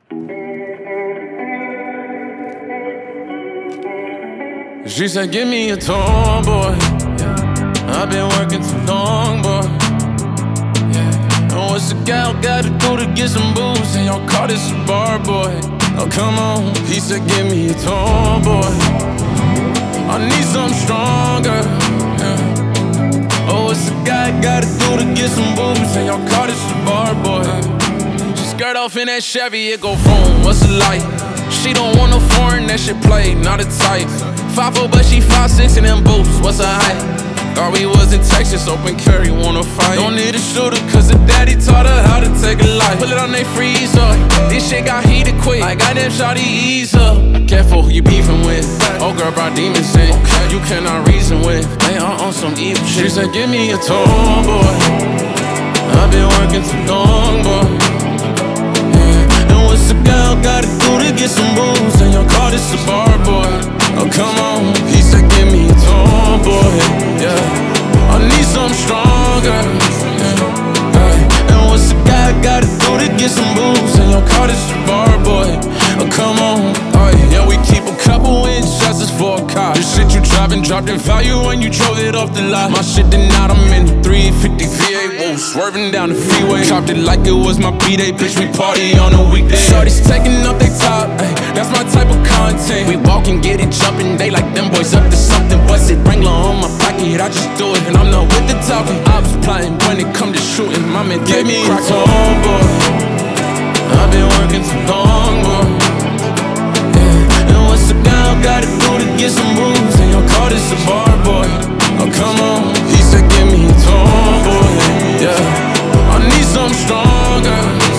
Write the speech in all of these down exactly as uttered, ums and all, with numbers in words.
She said, give me a tomboy. Yeah. I've been working too long, boy. Yeah. And what's a gal gotta do to get some booze? And y'all call this a bar, boy. Oh, come on. He said, give me a tomboy. I need something stronger. Yeah. Oh, what's a guy gotta do to get some booze? And y'all call this a bar, boy. She skirt off in that Chevy, it go boom. What's it like? She don't want no foreign, that shit play, not a type. five four, but she five six in them boots, what's her height? Thought we was in Texas, open carry, wanna fight. Don't need a shooter, cause her daddy taught her how to take a life. Pull it on they freezer, this shit got heated quick. Like goddamn shawty, ease up. Careful who you beefing with. Oh girl brought demons in, you cannot reason with. They are on some evil shit. She said, give me a tomboy. I've been working too long, boy. What's a girl gotta do to get some booze? And y'all call this a bar, boy. Oh, come on. He said, give me a tomboy. Yeah. I need something stronger. Yeah. Hey. And what's a guy gotta do to get some booze? And y'all call this a bar, boy. Oh, come on. Oh, yeah, we keep a couple inch shots for a car. This shit you driving dropped in value when you drove it off the lot. My shit did not, I'm in the three fifty V eight. Whoa, swerving down the freeway. Copped it like it was my B-day. Bitch, we party on a weekday. Shorty's taking up they top, ay, that's my type of content. We walk and get it jumping. They like them boys up to something. Bust it, Wrangler on my pocket. I just do it and I'm not with the talking. I was plotting when it come to shooting. My man gave me a tomboy. I've been working too long, boy. Yeah. And what's a guy gotta do to get some booze? And y'all call this a bar, boy. Oh, come on. He said, give me a tomboy. Yeah. I need something stronger.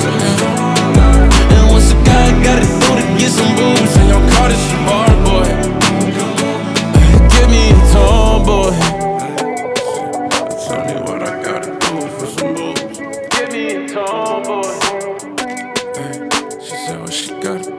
And what's a guy gotta do to get some booze? And y'all call this a bar, boy. Give me a tomboy. Tell me what I gotta do for some booze. Give me a tomboy. She said what she gotta do.